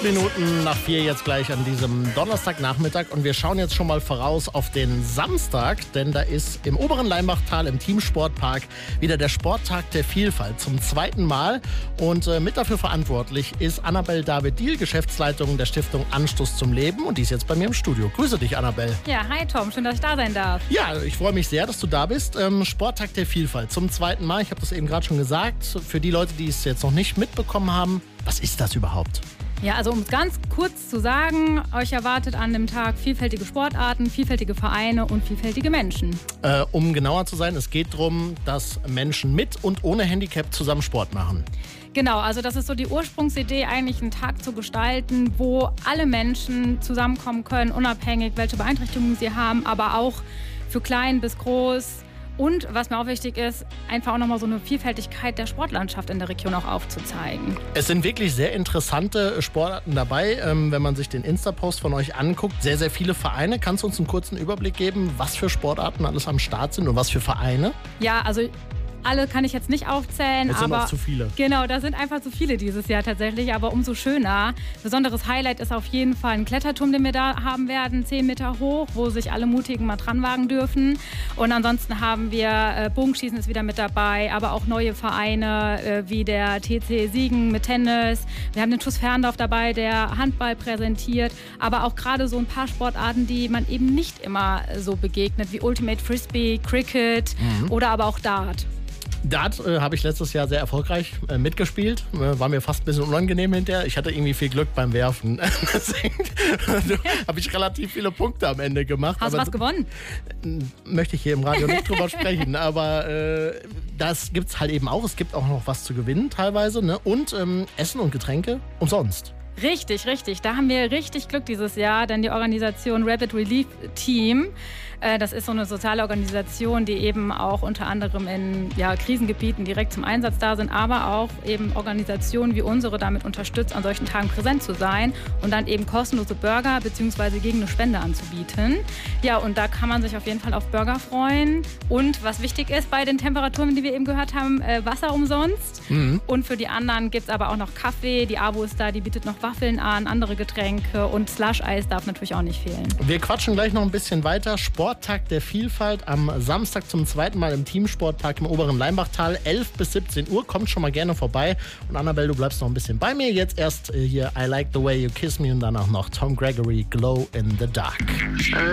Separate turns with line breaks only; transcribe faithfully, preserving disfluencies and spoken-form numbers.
Minuten nach vier jetzt gleich an diesem Donnerstagnachmittag und wir schauen jetzt schon mal voraus auf den Samstag, denn da ist im oberen Leimbachtal im Teamsportpark wieder der Sporttag der Vielfalt zum zweiten Mal und äh, mit dafür verantwortlich ist Annabel David-Diel, Geschäftsleitung der Stiftung Anstoß zum Leben und die ist jetzt bei mir im Studio. Grüße dich, Annabel.
Ja, hi Tom, schön, dass ich da sein darf.
Ja, ich freue mich sehr, dass du da bist. Ähm, Sporttag der Vielfalt zum zweiten Mal, ich habe das eben gerade schon gesagt, für die Leute, die es jetzt noch nicht mitbekommen haben, was ist das überhaupt?
Ja, also um es ganz kurz zu sagen, euch erwartet an dem Tag vielfältige Sportarten, vielfältige Vereine und vielfältige Menschen.
Äh, um genauer zu sein, es geht darum, dass Menschen mit und ohne Handicap zusammen Sport machen.
Genau, also das ist so die Ursprungsidee, eigentlich einen Tag zu gestalten, wo alle Menschen zusammenkommen können, unabhängig, welche Beeinträchtigungen sie haben, aber auch für klein bis groß. Und was mir auch wichtig ist, einfach auch nochmal so eine Vielfältigkeit der Sportlandschaft in der Region auch aufzuzeigen.
Es sind wirklich sehr interessante Sportarten dabei, ähm, wenn man sich den Insta-Post von euch anguckt. Sehr, sehr viele Vereine. Kannst du uns einen kurzen Überblick geben, was für Sportarten alles am Start sind und was für Vereine?
Ja, also alle kann ich jetzt nicht aufzählen,
es sind
aber
auch zu viele.
Genau, da sind einfach zu viele dieses Jahr tatsächlich, aber umso schöner. Besonderes Highlight ist auf jeden Fall ein Kletterturm, den wir da haben werden, zehn Meter hoch, wo sich alle Mutigen mal dran wagen dürfen. Und ansonsten haben wir äh, Bogenschießen ist wieder mit dabei, aber auch neue Vereine äh, wie der T C Siegen mit Tennis. Wir haben den TuS Ferndorf dabei, der Handball präsentiert, aber auch gerade so ein paar Sportarten, die man eben nicht immer so begegnet, wie Ultimate Frisbee, Cricket mhm. oder aber auch Dart.
Dart äh, habe ich letztes Jahr sehr erfolgreich äh, mitgespielt. Äh, war mir fast ein bisschen unangenehm hinterher. Ich hatte irgendwie viel Glück beim Werfen. Deswegen habe ich relativ viele Punkte am Ende gemacht.
Hast du was gewonnen?
Äh, möchte ich hier im Radio nicht drüber sprechen. Aber äh, das gibt es halt eben auch. Es gibt auch noch was zu gewinnen teilweise. Ne? Und ähm, Essen und Getränke umsonst.
Richtig, richtig. Da haben wir richtig Glück dieses Jahr, denn die Organisation Rapid Relief Team, äh, das ist so eine soziale Organisation, die eben auch unter anderem in ja, Krisengebieten direkt zum Einsatz da sind, aber auch eben Organisationen wie unsere damit unterstützt, an solchen Tagen präsent zu sein und dann eben kostenlose Burger bzw. gegen eine Spende anzubieten. Ja, und da kann man sich auf jeden Fall auf Burger freuen. Und was wichtig ist bei den Temperaturen, die wir eben gehört haben, äh, Wasser umsonst. Mhm. Und für die anderen gibt es aber auch noch Kaffee. Die AWO ist da, die bietet noch Waffeln an, andere Getränke und Slush-Eis darf natürlich auch nicht fehlen.
Wir quatschen gleich noch ein bisschen weiter. Sporttag der Vielfalt am Samstag zum zweiten Mal im Teamsportpark im oberen Leimbachtal, elf bis siebzehn Uhr. Kommt schon mal gerne vorbei. Und Annabel, du bleibst noch ein bisschen bei mir. Jetzt erst hier I Like the Way You Kiss Me und danach noch Tom Gregory, Glow in the Dark.